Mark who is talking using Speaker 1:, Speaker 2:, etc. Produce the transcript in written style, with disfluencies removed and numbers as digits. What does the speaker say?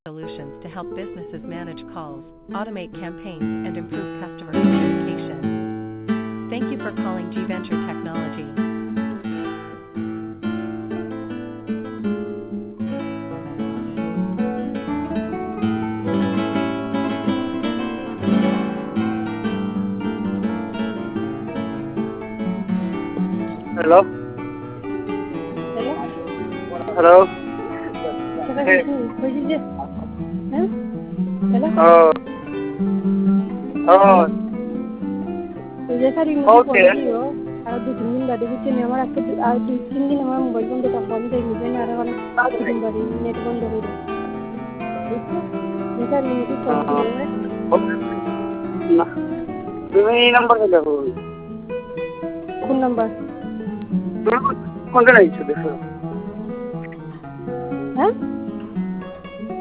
Speaker 1: solutions to help businesses manage calls, automate campaigns, and improve customer communication. Thank you for calling G Venture Technology.
Speaker 2: Hello?
Speaker 3: Hello?
Speaker 2: Hello?
Speaker 3: Saka
Speaker 2: Hey.
Speaker 3: Pwede Huh? Hello?
Speaker 2: Oh, oh,
Speaker 3: Pwede sa rin mo
Speaker 2: okay.
Speaker 3: pwede আর 2-3 দিন বাদে বুঝছেন আমার আজকে আর 2-3 দিন আমার mobile বন্ধ থাকবো আমি তাই নিজে আর এখন 2 দিন বাদে নেট বন্ধ হয়ে যাবে বুঝছো এটা লিমিটেড কল দিবে
Speaker 2: না, তুমি এই নাম্বার দেখো।
Speaker 3: কোন নাম্বার
Speaker 2: তুমি কোনটা লাগছো দেখো।
Speaker 3: হ্যাঁ